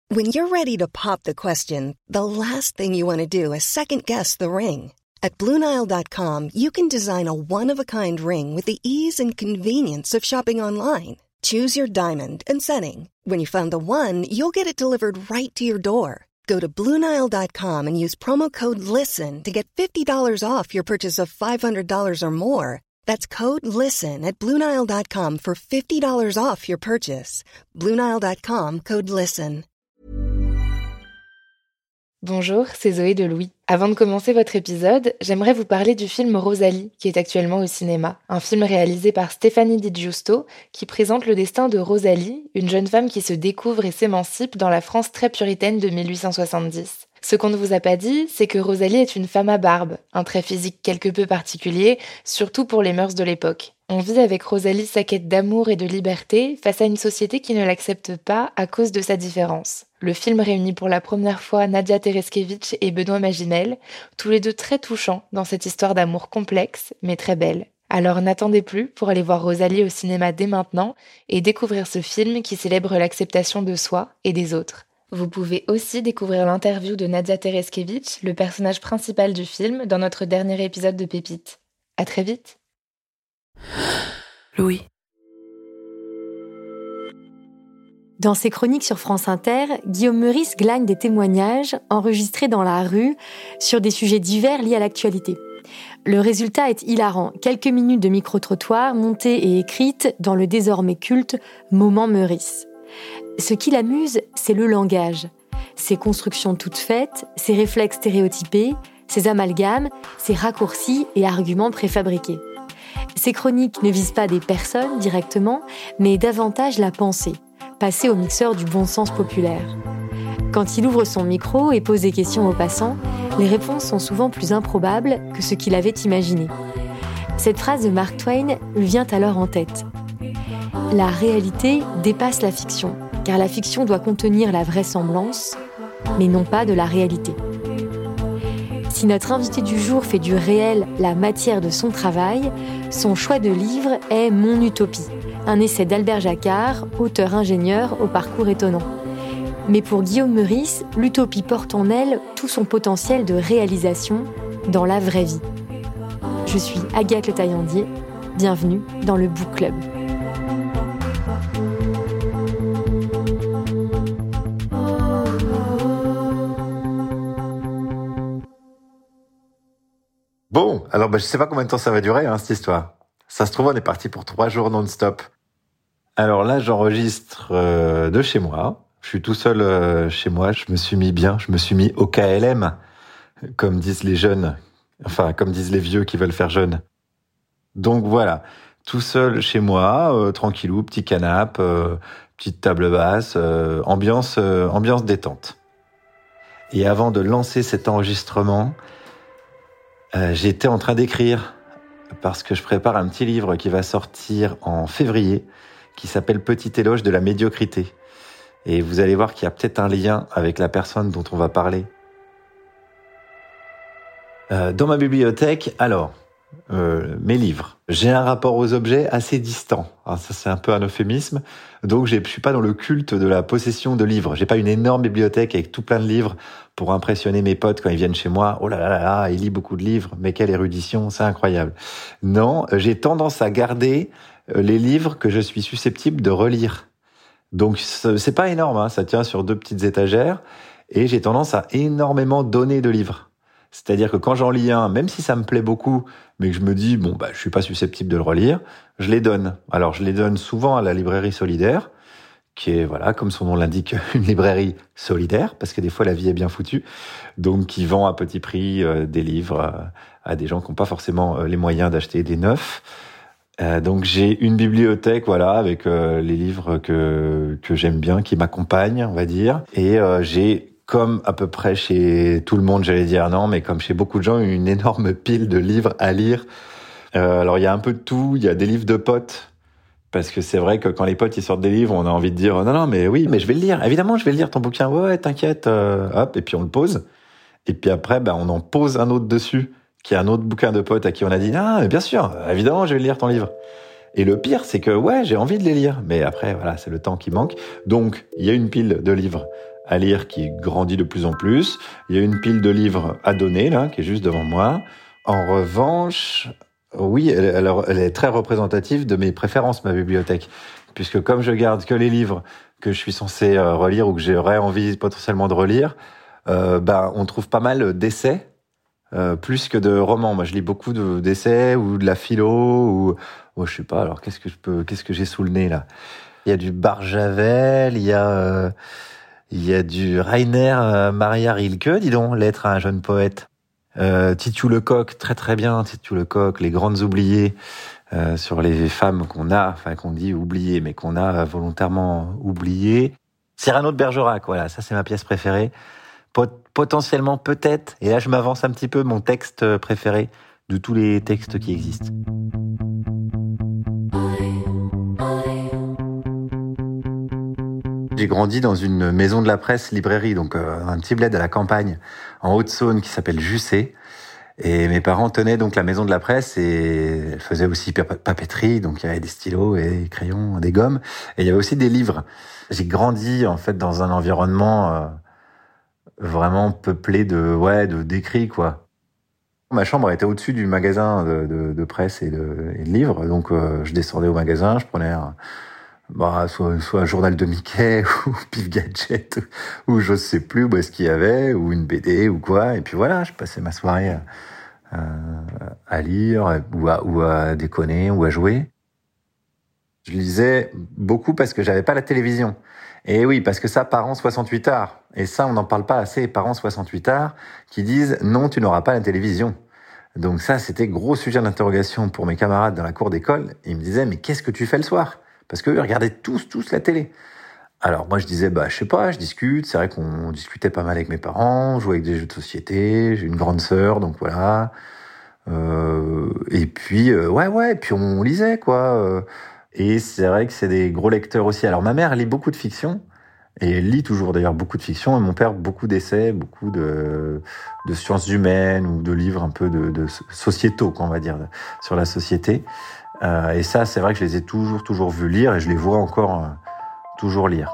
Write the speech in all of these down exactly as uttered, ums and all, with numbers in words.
When you're ready to pop the question, the last thing you want to do is second-guess the ring. At Blue Nile dot com, you can design a one-of-a-kind ring with the ease and convenience of shopping online. Choose your diamond and setting. When you find the one, you'll get it delivered right to your door. Go to Blue Nile dot com and use promo code LISTEN to get fifty dollars off your purchase of five hundred dollars or more. That's code LISTEN at Blue Nile dot com for fifty dollars off your purchase. Blue Nile dot com, code LISTEN. Bonjour, c'est Zoé de Louis. Avant de commencer votre épisode, j'aimerais vous parler du film Rosalie, qui est actuellement au cinéma. Un film réalisé par Stéphanie Di Giusto, qui présente le destin de Rosalie, une jeune femme qui se découvre et s'émancipe dans la France très puritaine de mille huit cent soixante-dix. Ce qu'on ne vous a pas dit, c'est que Rosalie est une femme à barbe, un trait physique quelque peu particulier, surtout pour les mœurs de l'époque. On vit avec Rosalie sa quête d'amour et de liberté face à une société qui ne l'accepte pas à cause de sa différence. Le film réunit pour la première fois Nadia Tereskevich et Benoît Magimel, tous les deux très touchants dans cette histoire d'amour complexe, mais très belle. Alors n'attendez plus pour aller voir Rosalie au cinéma dès maintenant et découvrir ce film qui célèbre l'acceptation de soi et des autres. Vous pouvez aussi découvrir l'interview de Nadia Tereskevich, le personnage principal du film, dans notre dernier épisode de Pépites. À très vite. Louis. Dans ses chroniques sur France Inter, Guillaume Meurice glagne des témoignages enregistrés dans la rue sur des sujets divers liés à l'actualité. Le résultat est hilarant. Quelques minutes de micro-trottoir montées et écrites dans le désormais culte Moment Meurice. Ce qui l'amuse, c'est le langage. Ses constructions toutes faites, ses réflexes stéréotypés, ses amalgames, ses raccourcis et arguments préfabriqués. Ces chroniques ne visent pas des personnes directement, mais davantage la pensée, passée au mixeur du bon sens populaire. Quand il ouvre son micro et pose des questions aux passants, les réponses sont souvent plus improbables que ce qu'il avait imaginé. Cette phrase de Mark Twain lui vient alors en tête. La réalité dépasse la fiction, car la fiction doit contenir la vraisemblance, mais non pas de la réalité. Si notre invité du jour fait du réel la matière de son travail, son choix de livre est Mon Utopie, un essai d'Albert Jacquard, auteur-ingénieur au parcours étonnant. Mais pour Guillaume Meurice, l'utopie porte en elle tout son potentiel de réalisation dans la vraie vie. Je suis Agathe Le Taillandier, bienvenue dans le Book Club. Bon, alors bah, je sais pas combien de temps ça va durer, hein, cette histoire. Ça se trouve, on est parti pour trois jours non-stop. Alors là, j'enregistre euh, de chez moi. Je suis tout seul euh, chez moi. Je me suis mis bien. Je me suis mis au K L M, comme disent les jeunes. Enfin, comme disent les vieux qui veulent faire jeune. Donc voilà, tout seul chez moi, euh, tranquillou, petit canapé, euh, petite table basse, euh, ambiance, euh, ambiance détente. Et avant de lancer cet enregistrement, Euh, j'étais en train d'écrire parce que je prépare un petit livre qui va sortir en février qui s'appelle Petit éloge de la médiocrité. Et vous allez voir qu'il y a peut-être un lien avec la personne dont on va parler. Euh, dans ma bibliothèque, alors, euh, mes livres. J'ai un rapport aux objets assez distant. Alors ça, c'est un peu un euphémisme. Donc, je suis pas dans le culte de la possession de livres. J'ai pas une énorme bibliothèque avec tout plein de livres pour impressionner mes potes quand ils viennent chez moi. Oh là là là là, il lit beaucoup de livres, mais quelle érudition, c'est incroyable. Non, j'ai tendance à garder les livres que je suis susceptible de relire. Donc, c'est pas énorme, hein, ça tient sur deux petites étagères. Et j'ai tendance à énormément donner de livres. C'est-à-dire que quand j'en lis un, même si ça me plaît beaucoup, mais que je me dis, bon, bah, je suis pas susceptible de le relire, je les donne. Alors, je les donne souvent à la librairie solidaire, qui est, voilà, comme son nom l'indique, une librairie solidaire, parce que des fois, la vie est bien foutue. Donc, qui vend à petit prix euh, des livres euh, à des gens qui n'ont pas forcément euh, les moyens d'acheter des neufs. Euh, donc, j'ai une bibliothèque, voilà, avec euh, les livres que, que j'aime bien, qui m'accompagnent, on va dire. Et euh, j'ai, comme à peu près chez tout le monde, j'allais dire non, mais comme chez beaucoup de gens, une énorme pile de livres à lire. Euh, alors, il y a un peu de tout. Il y a des livres de potes. Parce que c'est vrai que quand les potes ils sortent des livres, on a envie de dire non, non, mais oui, mais je vais le lire. Évidemment, je vais le lire ton bouquin. Ouais, ouais t'inquiète. Euh, hop, et puis on le pose. Et puis après, ben, on en pose un autre dessus, qui est un autre bouquin de potes à qui on a dit ah, mais bien sûr, évidemment, je vais lire ton livre. Et le pire, c'est que ouais, j'ai envie de les lire. Mais après, voilà, c'est le temps qui manque. Donc, il y a une pile de livres à lire qui grandit de plus en plus. Il y a une pile de livres à donner, là, qui est juste devant moi. En revanche, oui, elle, alors, elle est très représentative de mes préférences, ma bibliothèque. Puisque comme je garde que les livres que je suis censé euh, relire ou que j'aurais envie potentiellement de relire, euh, ben, on trouve pas mal d'essais, euh, plus que de romans. Moi, je lis beaucoup de, d'essais ou de la philo ou, oh, je sais pas. Alors, qu'est-ce que je peux, qu'est-ce que j'ai sous le nez là? Il y a du Barjavel, il y a, euh, il y a du Rainer euh, Maria Rilke, dis donc, Lettre à un jeune poète. Euh, Titu Lecoq, très très bien, Titu Lecoq, Les Grandes Oubliées. Euh, sur les femmes qu'on a, enfin qu'on dit oubliées, mais qu'on a volontairement oubliées. Cyrano de Bergerac, voilà, ça c'est ma pièce préférée. Pot- potentiellement, peut-être, et là je m'avance un petit peu, mon texte préféré de tous les textes qui existent. J'ai grandi dans une maison de la presse librairie, donc euh, un petit bled à la campagne, en Haute-Saône, qui s'appelle Jussé. Et mes parents tenaient donc la maison de la presse et faisaient aussi papeterie, donc il y avait des stylos et des crayons, des gommes, et il y avait aussi des livres. J'ai grandi en fait dans un environnement euh, vraiment peuplé de ouais de d'écrits quoi. Ma chambre était au-dessus du magasin de, de, de presse et de, et de livres, donc euh, je descendais au magasin, je prenais un, bah soit soit un journal de Mickey ou Pif Gadget ou, ou je sais plus où est-ce qu'il y avait ou une B D ou quoi, et puis voilà, je passais ma soirée à, à lire ou à, ou à déconner ou à jouer. Je lisais beaucoup parce que j'avais pas la télévision. Et oui, parce que ça, parents soixante-huit ards. Et ça, on n'en parle pas assez, parents soixante-huit ards, qui disent « non, tu n'auras pas la télévision ». Donc ça, c'était gros sujet d'interrogation pour mes camarades dans la cour d'école. Ils me disaient « mais qu'est-ce que tu fais le soir ?» Parce qu'eux, ils regardaient tous, tous la télé. Alors moi, je disais « bah, je sais pas, je discute ». C'est vrai qu'on discutait pas mal avec mes parents, on jouait avec des jeux de société. J'ai une grande sœur, donc voilà. Euh, et puis, euh, ouais, ouais, puis on lisait, quoi. Euh, et c'est vrai que c'est des gros lecteurs aussi. Alors ma mère lit beaucoup de fiction, et elle lit toujours d'ailleurs beaucoup de fiction, et mon père beaucoup d'essais, beaucoup de, de sciences humaines, ou de livres un peu de, de sociétaux, quoi, on va dire, sur la société. Euh, et ça, c'est vrai que je les ai toujours, toujours vus lire, et je les vois encore euh, toujours lire.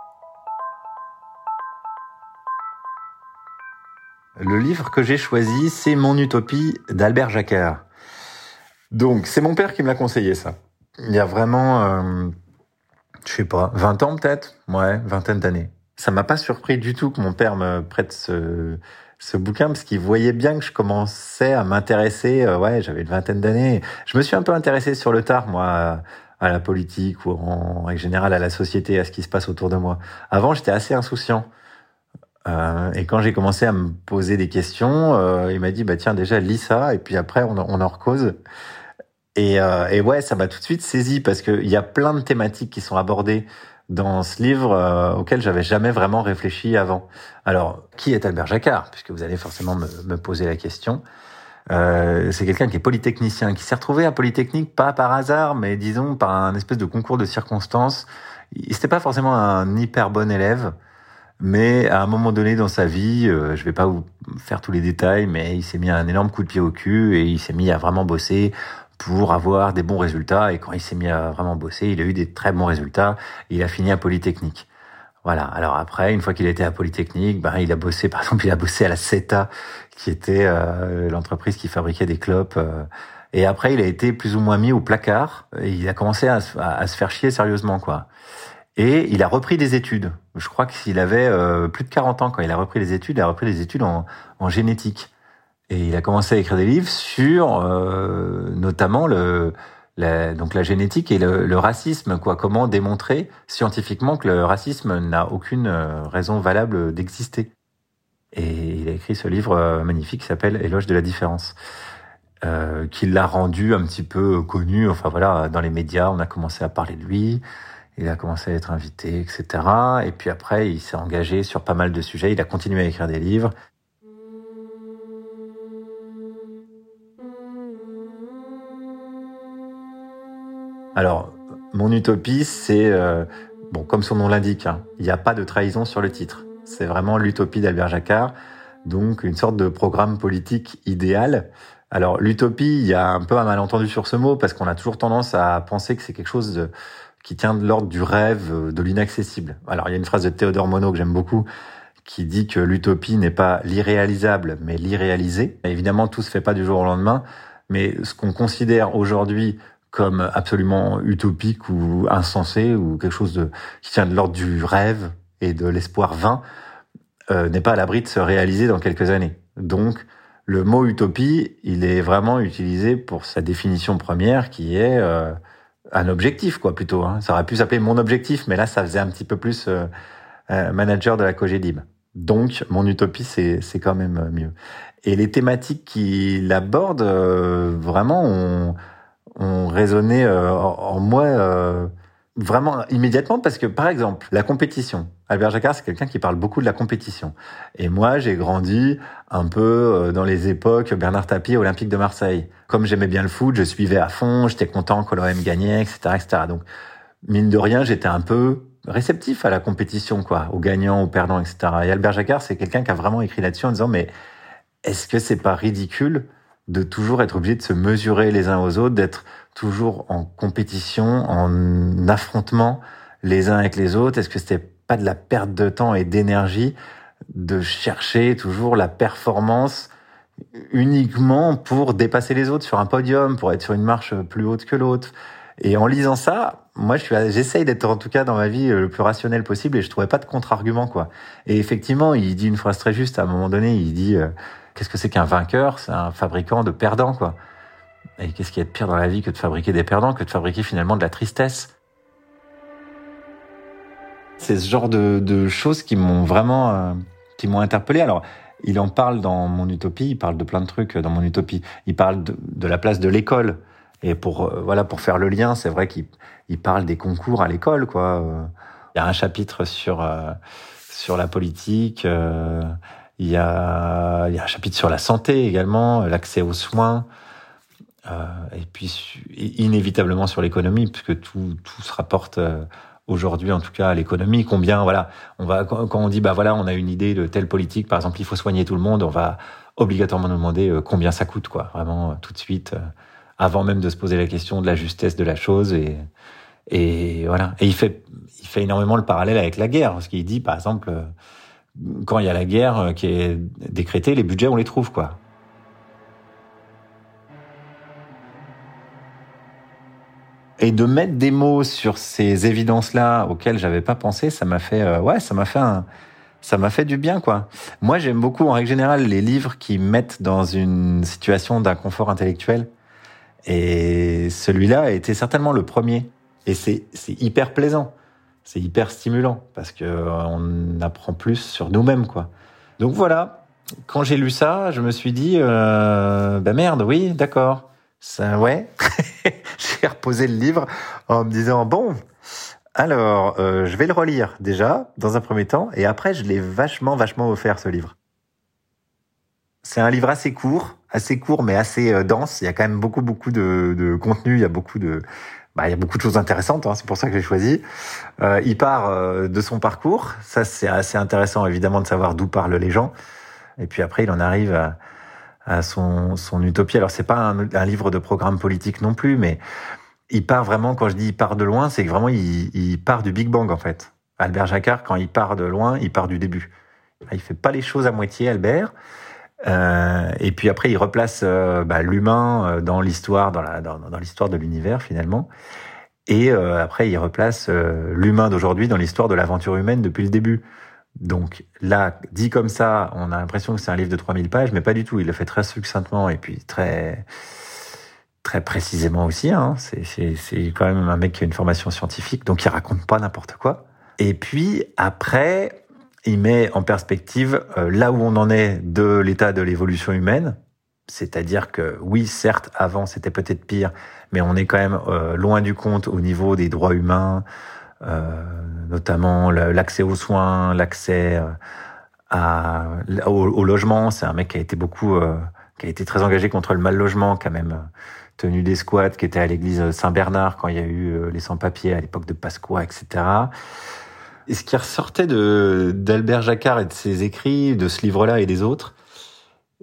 Le livre que j'ai choisi, c'est Mon Utopie d'Albert Jacquard. Donc, c'est mon père qui me l'a conseillé, ça. Il y a vraiment, euh, je sais pas, vingt ans peut-être, ouais, vingtaine d'années. Ça m'a pas surpris du tout que mon père me prête ce, ce bouquin, parce qu'il voyait bien que je commençais à m'intéresser, euh, ouais, j'avais une vingtaine d'années. Je me suis un peu intéressé sur le tard, moi, à, à la politique, ou en règle générale à la société, à ce qui se passe autour de moi. Avant, j'étais assez insouciant. Euh, et quand j'ai commencé à me poser des questions, euh, il m'a dit bah tiens déjà lis ça et puis après on, on en recause. Et, euh, et ouais, ça m'a tout de suite saisi parce que il y a plein de thématiques qui sont abordées dans ce livre euh, auxquelles j'avais jamais vraiment réfléchi avant. Alors qui est Albert Jacquard, puisque vous allez forcément me, me poser la question. Euh, c'est quelqu'un qui est polytechnicien, qui s'est retrouvé à Polytechnique pas par hasard, mais disons par un espèce de concours de circonstances. Il c'était pas forcément un hyper bon élève. Mais à un moment donné dans sa vie, euh, je vais pas vous faire tous les détails, mais il s'est mis un énorme coup de pied au cul et il s'est mis à vraiment bosser pour avoir des bons résultats. Et quand il s'est mis à vraiment bosser, il a eu des très bons résultats. Et il a fini à Polytechnique. Voilà. Alors après, une fois qu'il était à Polytechnique, ben il a bossé, par exemple, il a bossé à la CETA, qui était euh, l'entreprise qui fabriquait des clopes. Euh, et après, il a été plus ou moins mis au placard. Et il a commencé à, à, à se faire chier sérieusement, quoi. Et il a repris des études. Je crois qu'il avait euh, plus de quarante ans quand il a repris les études. Il a repris des études en, en génétique. Et il a commencé à écrire des livres sur euh, notamment le, la, donc la génétique et le, le racisme. Quoi. Comment démontrer scientifiquement que le racisme n'a aucune raison valable d'exister. Et il a écrit ce livre magnifique qui s'appelle « Éloge de la différence ». Euh, qui l'a rendu un petit peu connu. Enfin voilà, dans les médias, on a commencé à parler de lui. Il a commencé à être invité, et cetera. Et puis après, il s'est engagé sur pas mal de sujets. Il a continué à écrire des livres. Alors, Mon Utopie, c'est, euh, bon, comme son nom l'indique, hein, il n'y a pas de trahison sur le titre. C'est vraiment l'utopie d'Albert Jacquard, donc une sorte de programme politique idéal. Alors, l'utopie, il y a un peu un malentendu sur ce mot, parce qu'on a toujours tendance à penser que c'est quelque chose de qui tient de l'ordre du rêve, de l'inaccessible. Alors, il y a une phrase de Théodore Monod que j'aime beaucoup, qui dit que l'utopie n'est pas l'irréalisable, mais l'irréalisé. Et évidemment, tout se fait pas du jour au lendemain, mais ce qu'on considère aujourd'hui comme absolument utopique ou insensé, ou quelque chose de, qui tient de l'ordre du rêve et de l'espoir vain, euh, n'est pas à l'abri de se réaliser dans quelques années. Donc, le mot utopie, il est vraiment utilisé pour sa définition première, qui est euh, un objectif, quoi, plutôt. Hein. Ça aurait pu s'appeler mon objectif, mais là, ça faisait un petit peu plus euh, euh, manager de la Cogedib. Donc, mon utopie, c'est, c'est quand même mieux. Et les thématiques qu'il aborde, euh, vraiment, ont, ont résonné euh, en, en moi euh, vraiment immédiatement, parce que, par exemple, la compétition. Albert Jacquard, c'est quelqu'un qui parle beaucoup de la compétition. Et moi, j'ai grandi un peu dans les époques Bernard Tapie, Olympique de Marseille. Comme j'aimais bien le foot, je suivais à fond, j'étais content que l'O M gagnait, et cetera, et cetera. Donc, mine de rien, j'étais un peu réceptif à la compétition, quoi, aux gagnants, aux perdants, et cetera. Et Albert Jacquard, c'est quelqu'un qui a vraiment écrit là-dessus en disant, mais est-ce que c'est pas ridicule de toujours être obligé de se mesurer les uns aux autres, d'être toujours en compétition, en affrontement les uns avec les autres? Est-ce que c'était pas de la perte de temps et d'énergie de chercher toujours la performance uniquement pour dépasser les autres sur un podium, pour être sur une marche plus haute que l'autre? Et en lisant ça, moi, je suis, j'essaye d'être en tout cas dans ma vie le plus rationnel possible, et je trouvais pas de contre-argument, quoi. Et effectivement, il dit une phrase très juste à un moment donné. Il dit euh, qu'est-ce que c'est qu'un vainqueur? C'est un fabricant de perdants, quoi. Et qu'est-ce qu'il y a de pire dans la vie que de fabriquer des perdants, que de fabriquer finalement de la tristesse? C'est ce genre de, de choses qui m'ont vraiment, euh, qui m'ont interpellé. Alors, il en parle dans Mon Utopie. Il parle de plein de trucs dans Mon Utopie. Il parle de, de la place de l'école. Et pour euh, voilà, pour faire le lien, c'est vrai qu'il il parle des concours à l'école, quoi. Euh, il y a un chapitre sur euh, sur la politique. Euh, il y a il y a un chapitre sur la santé également, l'accès aux soins. Euh, et puis inévitablement sur l'économie, puisque tout tout se rapporte euh, aujourd'hui, en tout cas, à l'économie. Combien, voilà, on va quand on dit bah voilà, on a une idée de telle politique, par exemple, il faut soigner tout le monde, on va obligatoirement nous demander euh, combien ça coûte, quoi. Vraiment, euh, tout de suite. Euh, avant même de se poser la question de la justesse de la chose, et et voilà. Et il fait il fait énormément le parallèle avec la guerre, parce qu'il dit par exemple, quand il y a la guerre qui est décrétée, les budgets on les trouve, quoi. Et de mettre des mots sur ces évidences-là auxquelles j'avais pas pensé, ça m'a fait euh, ouais, ça m'a fait un ça m'a fait du bien, quoi. Moi, j'aime beaucoup en règle générale les livres qui mettent dans une situation d'inconfort intellectuel. Et celui-là a été certainement le premier. Et c'est, c'est hyper plaisant. C'est hyper stimulant. Parce que on apprend plus sur nous-mêmes, quoi. Donc voilà. Quand j'ai lu ça, je me suis dit, euh, bah merde, oui, d'accord. Ça, ouais. J'ai reposé le livre en me disant, bon, alors, euh, je vais le relire déjà, dans un premier temps. Et après, je l'ai vachement, vachement offert, ce livre. C'est un livre assez court, assez court mais assez euh, dense. Il y a quand même beaucoup, beaucoup de, de contenu. Il y a beaucoup de, bah, il y a beaucoup de choses intéressantes. Hein, c'est pour ça que j'ai choisi. Euh, il part euh, de son parcours. Ça, c'est assez intéressant, évidemment, de savoir d'où parlent les gens. Et puis après, il en arrive à, à son, son utopie. Alors, c'est pas un, un livre de programme politique non plus, mais il part vraiment. Quand je dis il part de loin, c'est que vraiment il, il part du Big Bang, en fait. Albert Jacquard, quand il part de loin, il part du début. Il fait pas les choses à moitié, Albert. Euh, et puis après, il replace euh, bah, l'humain dans l'histoire, dans, la, dans, dans l'histoire de l'univers finalement. Et euh, après, il replace euh, l'humain d'aujourd'hui dans l'histoire de l'aventure humaine depuis le début. Donc là, dit comme ça, on a l'impression que c'est un livre de trois mille pages, mais pas du tout. Il le fait très succinctement et puis très très précisément aussi. Hein. C'est, c'est, c'est quand même un mec qui a une formation scientifique, donc il raconte pas n'importe quoi. Et puis après, il met en perspective euh, là où on en est de l'état de l'évolution humaine. C'est-à-dire que oui, certes, avant c'était peut-être pire, mais on est quand même euh, loin du compte au niveau des droits humains, euh, notamment le, l'accès aux soins, l'accès euh, à, au, au logement. C'est un mec qui a été beaucoup, euh, qui a été très engagé contre le mal logement, qui a même euh, tenu des squats, qui était à l'église Saint-Bernard quand il y a eu euh, les sans-papiers à l'époque de Pasqua, et cetera. Et ce qui ressortait de, d'Albert Jacquard et de ses écrits, de ce livre-là et des autres,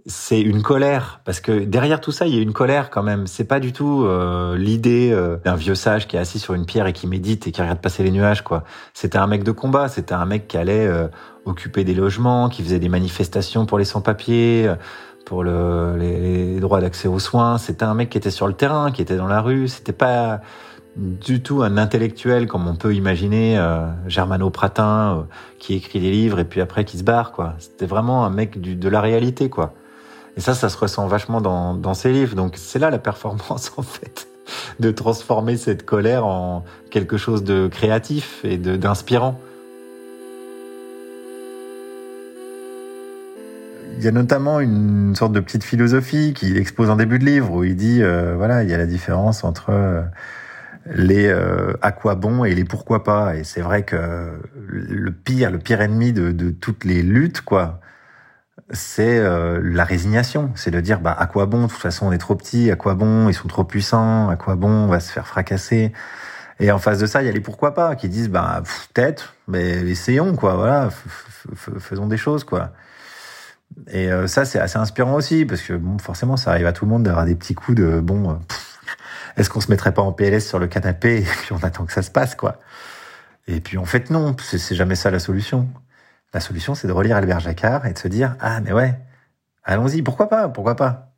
c'est une colère, parce que derrière tout ça, il y a une colère quand même. C'est pas du tout euh, l'idée euh, d'un vieux sage qui est assis sur une pierre et qui médite et qui regarde passer les nuages, quoi. C'était un mec de combat, c'était un mec qui allait euh, occuper des logements, qui faisait des manifestations pour les sans-papiers, pour le, les, les droits d'accès aux soins. C'était un mec qui était sur le terrain, qui était dans la rue. C'était pas du tout un intellectuel comme on peut imaginer, euh, Germano Pratin, euh, qui écrit des livres et puis après qui se barre, quoi. C'était vraiment un mec du, de la réalité, quoi. Et ça, ça se ressent vachement dans, dans ses livres. Donc c'est là la performance, en fait, de transformer cette colère en quelque chose de créatif et de, d'inspirant. Il y a notamment une sorte de petite philosophie qu'il expose en début de livre où il dit, euh, voilà, il y a la différence entre euh, les euh, à quoi bon et les pourquoi pas. Et c'est vrai que le pire, le pire ennemi de, de toutes les luttes, quoi, c'est euh, la résignation. C'est de dire, bah, à quoi bon, de toute façon, on est trop petit, à quoi bon, ils sont trop puissants, à quoi bon, on va se faire fracasser. Et en face de ça, il y a les pourquoi pas, qui disent, bah, pff, peut-être, mais essayons, quoi, voilà, f- f- faisons des choses, quoi. Et euh, ça, c'est assez inspirant aussi, parce que, bon, forcément, ça arrive à tout le monde d'avoir des petits coups de, bon, euh, pff, est-ce qu'on se mettrait pas en P L S sur le canapé, et puis on attend que ça se passe, quoi. Et puis, en fait, non, c'est, c'est jamais ça la solution. La solution, c'est de relire Albert Jacquard et de se dire, ah, mais ouais, allons-y, pourquoi pas, pourquoi pas.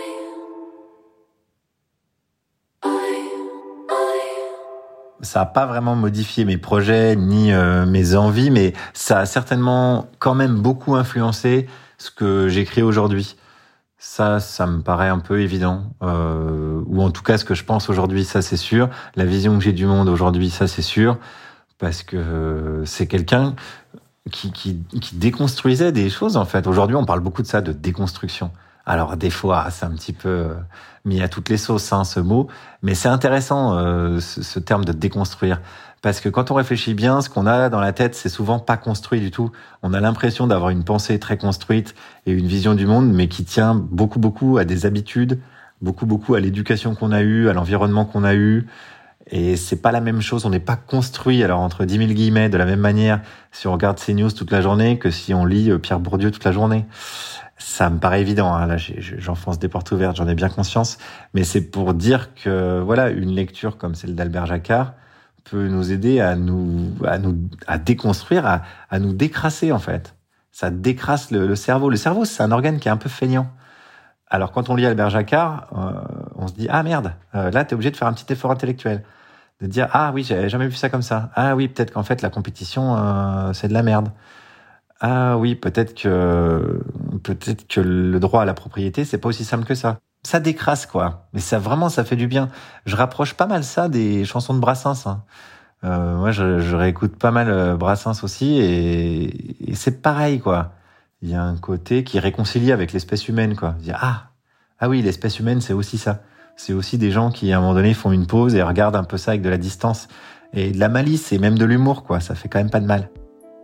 Ça n'a pas vraiment modifié mes projets ni euh, mes envies, mais ça a certainement quand même beaucoup influencé ce que j'écris aujourd'hui. Ça, ça me paraît un peu évident. Euh, ou en tout cas, ce que je pense aujourd'hui, ça c'est sûr. La vision que j'ai du monde aujourd'hui, ça c'est sûr. Parce que euh, c'est quelqu'un qui, qui, qui déconstruisait des choses, en fait. Aujourd'hui, on parle beaucoup de ça, de déconstruction. Alors, des fois, c'est un petit peu euh, mis à toutes les sauces, hein, ce mot. Mais c'est intéressant, euh, ce, ce terme de déconstruire. Parce que quand on réfléchit bien, ce qu'on a dans la tête, c'est souvent pas construit du tout. On a l'impression d'avoir une pensée très construite et une vision du monde, mais qui tient beaucoup, beaucoup à des habitudes, beaucoup, beaucoup à l'éducation qu'on a eue, à l'environnement qu'on a eu. Et c'est pas la même chose. On n'est pas construit, alors entre dix mille guillemets, de la même manière si on regarde CNews toute la journée que si on lit Pierre Bourdieu toute la journée. Ça me paraît évident, hein. Là, j'enfonce des portes ouvertes, j'en ai bien conscience. Mais c'est pour dire que, voilà, une lecture comme celle d'Albert Jacquard peut nous aider à nous, à nous, à déconstruire, à, à nous décrasser, en fait. Ça décrasse le, le cerveau. Le cerveau, c'est un organe qui est un peu feignant. Alors, quand on lit Albert Jacquard, euh, on se dit, ah merde, euh, là, t'es obligé de faire un petit effort intellectuel. De dire, ah oui, j'avais jamais vu ça comme ça. Ah oui, peut-être qu'en fait, la compétition, euh, c'est de la merde. Ah oui, peut-être que peut-être que le droit à la propriété, c'est pas aussi simple que ça. Ça décrasse, quoi. Mais ça, vraiment, ça fait du bien. Je rapproche pas mal ça des chansons de Brassens, hein. Euh, moi, je, je réécoute pas mal Brassens aussi, et, et c'est pareil, quoi. Il y a un côté qui réconcilie avec l'espèce humaine, quoi. Dire, ah, ah oui, l'espèce humaine, c'est aussi ça. C'est aussi des gens qui, à un moment donné, font une pause et regardent un peu ça avec de la distance. Et de la malice, et même de l'humour, quoi. Ça fait quand même pas de mal.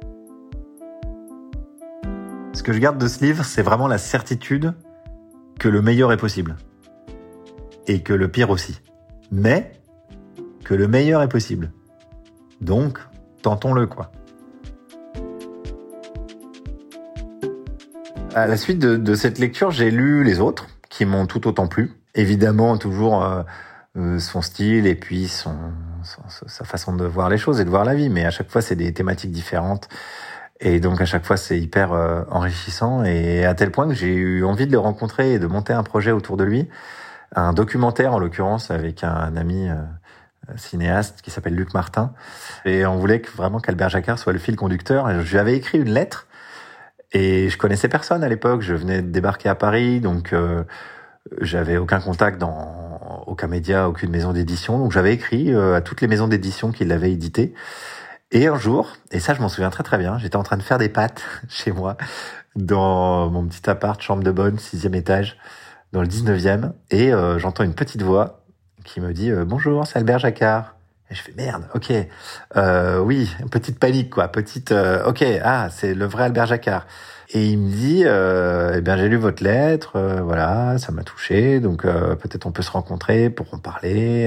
Ce que je garde de ce livre, c'est vraiment la certitude que le meilleur est possible. Et que le pire aussi. Mais que le meilleur est possible. Donc, tentons-le, quoi. À la suite de, de cette lecture, j'ai lu les autres, qui m'ont tout autant plu. Évidemment, toujours euh, euh, son style et puis son, son, sa façon de voir les choses et de voir la vie. Mais à chaque fois, c'est des thématiques différentes. Et donc, à chaque fois, c'est hyper euh, enrichissant. Et à tel point que j'ai eu envie de le rencontrer et de monter un projet autour de lui. Un documentaire, en l'occurrence, avec un ami euh, cinéaste qui s'appelle Luc Martin. Et on voulait que, vraiment qu'Albert Jacquard soit le fil conducteur. Et je lui avais écrit une lettre. Et je connaissais personne à l'époque. Je venais de débarquer à Paris. Donc, euh, j'avais aucun contact dans aucun média, aucune maison d'édition. Donc, j'avais écrit euh, à toutes les maisons d'édition qui l'avaient édité. Et un jour, et ça je m'en souviens très très bien, j'étais en train de faire des pâtes chez moi, dans mon petit appart, chambre de bonne, sixième étage, dans le dix-neuvième, et euh, j'entends une petite voix qui me dit euh, « Bonjour, c'est Albert Jacquard ». Et je fais « Merde, ok, euh, oui, petite panique quoi, petite, euh, ok, ah, c'est le vrai Albert Jacquard ». Et il me dit euh, « Eh bien, j'ai lu votre lettre, euh, voilà, ça m'a touché, donc euh, peut-être on peut se rencontrer pour en parler ».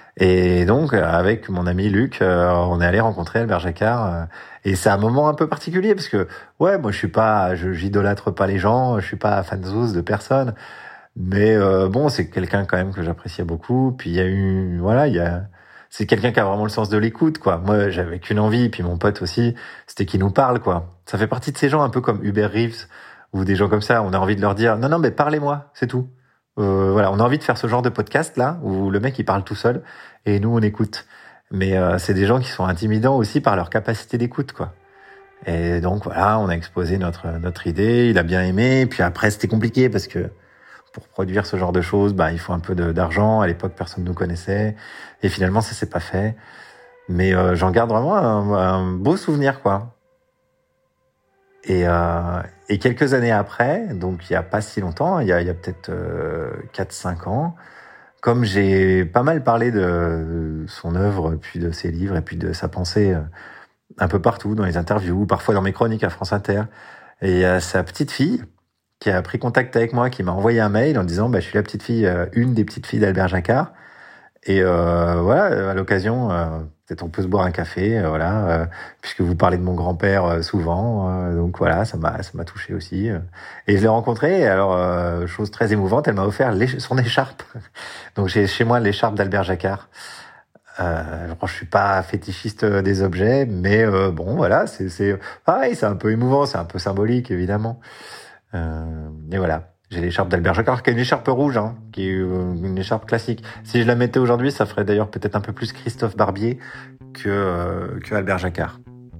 Et donc, avec mon ami Luc, euh, on est allé rencontrer Albert Jacquard. Euh, et c'est un moment un peu particulier parce que, ouais, moi, je suis pas, je, j'idolâtre pas les gens, je suis pas fanzous de personne. Mais euh, bon, c'est quelqu'un quand même que j'appréciais beaucoup. Puis il y a eu, voilà, il y a, c'est quelqu'un qui a vraiment le sens de l'écoute, quoi. Moi, j'avais qu'une envie, puis mon pote aussi, c'était qu'il nous parle, quoi. Ça fait partie de ces gens un peu comme Hubert Reeves ou des gens comme ça. On a envie de leur dire, non, non, mais parlez-moi, c'est tout. Euh, voilà, on a envie de faire ce genre de podcast là où le mec il parle tout seul et nous on écoute. Mais euh, c'est des gens qui sont intimidants aussi par leur capacité d'écoute, quoi. Et donc voilà, on a exposé notre notre idée, il a bien aimé. Puis après c'était compliqué parce que pour produire ce genre de choses, bah il faut un peu de, d'argent. À l'époque personne nous connaissait et finalement ça s'est pas fait. Mais euh, j'en garde vraiment un, un beau souvenir, quoi. Et, euh, et quelques années après, donc il y a pas si longtemps, il y a, il y a peut-être euh, quatre cinq ans, comme j'ai pas mal parlé de son œuvre, puis de ses livres, et puis de sa pensée euh, un peu partout, dans les interviews, parfois dans mes chroniques à France Inter, et il y a sa petite fille qui a pris contact avec moi, qui m'a envoyé un mail en disant bah, « je suis la petite fille, euh, une des petites filles d'Albert Jacquard ». Et euh, voilà, à l'occasion, euh, peut-être on peut se boire un café, euh, voilà, euh, puisque vous parlez de mon grand-père euh, souvent, euh, donc voilà, ça m'a ça m'a touché aussi. Euh. Et je l'ai rencontrée, et alors euh, chose très émouvante, elle m'a offert son écharpe. Donc j'ai chez moi l'écharpe d'Albert Jacquard. Euh, je suis pas fétichiste des objets, mais euh, bon, voilà, c'est c'est pareil, c'est un peu émouvant, c'est un peu symbolique évidemment. Euh, et voilà. J'ai l'écharpe d'Albert Jacquard, qui est une écharpe rouge, hein, qui est une écharpe classique. Si je la mettais aujourd'hui, ça ferait d'ailleurs peut-être un peu plus Christophe Barbier que, euh, que Albert Jacquard.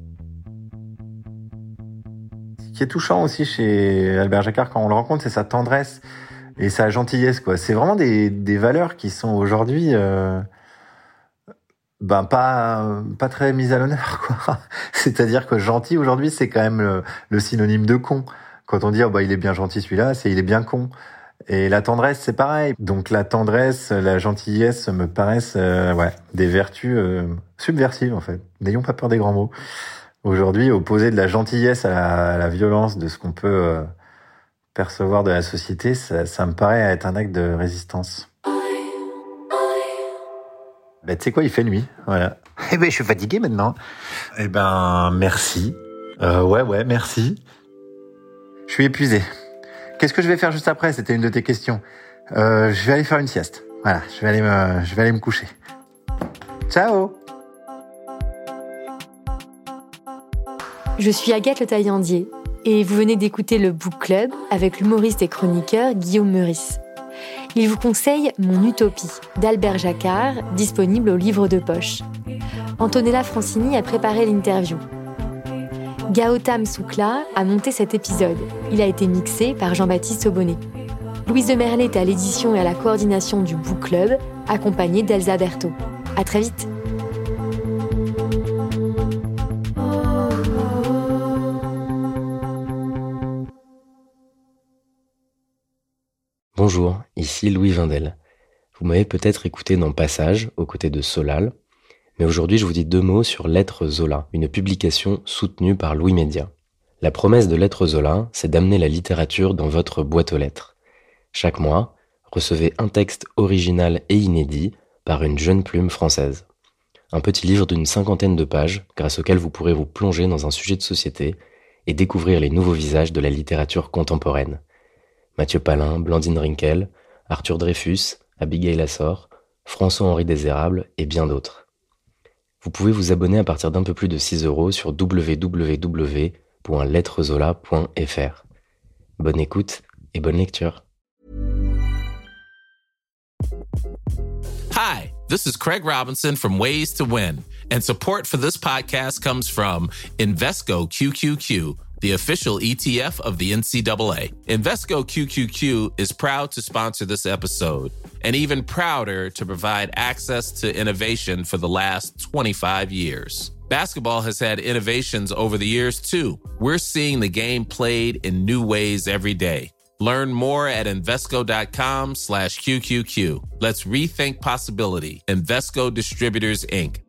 Ce qui est touchant aussi chez Albert Jacquard quand on le rencontre, c'est sa tendresse et sa gentillesse, quoi. C'est vraiment des, des valeurs qui sont aujourd'hui, euh, ben pas, pas très mises à l'honneur, quoi. C'est-à-dire que gentil aujourd'hui, c'est quand même le, le synonyme de con. Quand on dit oh bah il est bien gentil celui-là, c'est il est bien con. Et la tendresse c'est pareil. Donc la tendresse, la gentillesse me paraissent euh, ouais des vertus euh, subversives en fait. N'ayons pas peur des grands mots. Aujourd'hui, opposer de la gentillesse à la, à la violence de ce qu'on peut euh, percevoir de la société, ça, ça me paraît être un acte de résistance. Ben tu sais quoi, il fait nuit, voilà. Eh ben je suis fatigué maintenant. Eh ben merci. Euh, ouais ouais merci. Je suis épuisé. Qu'est-ce que je vais faire juste après ? C'était une de tes questions. Euh, je vais aller faire une sieste. Voilà, je vais aller me, je vais aller me coucher. Ciao ! Je suis Agathe Le Taillandier et vous venez d'écouter le Book Club avec l'humoriste et chroniqueur Guillaume Meurice. Il vous conseille Mon Utopie d'Albert Jacquard, disponible au livre de poche. Antonella Francini a préparé l'interview. Gautam Soukla a monté cet épisode. Il a été mixé par Jean-Baptiste Aubonnet. Louise de Merlet est à l'édition et à la coordination du Book Club, accompagnée d'Elsa Berthaud. À très vite. Bonjour, ici Louis Vindel. Vous m'avez peut-être écouté dans Passage, aux côtés de Solal, mais aujourd'hui je vous dis deux mots sur Lettres Zola, une publication soutenue par Louis Média. La promesse de Lettres Zola, c'est d'amener la littérature dans votre boîte aux lettres. Chaque mois, recevez un texte original et inédit par une jeune plume française. Un petit livre d'une cinquantaine de pages, grâce auquel vous pourrez vous plonger dans un sujet de société et découvrir les nouveaux visages de la littérature contemporaine. Mathieu Palin, Blandine Rinkel, Arthur Dreyfus, Abigail Assor, François-Henri Désérable et bien d'autres. Vous pouvez vous abonner à partir d'un peu plus de six euros sur w w w point lettres zola point f r. Bonne écoute et bonne lecture. Hi, this is Craig Robinson from Ways to Win, and support for this podcast comes from Invesco Q Q Q, the official E T F of the N C double A. Invesco Q Q Q is proud to sponsor this episode, and even prouder to provide access to innovation for the last twenty-five years. Basketball has had innovations over the years, too. We're seeing the game played in new ways every day. Learn more at Invesco.com slash QQQ. Let's rethink possibility. Invesco Distributors, Incorporated.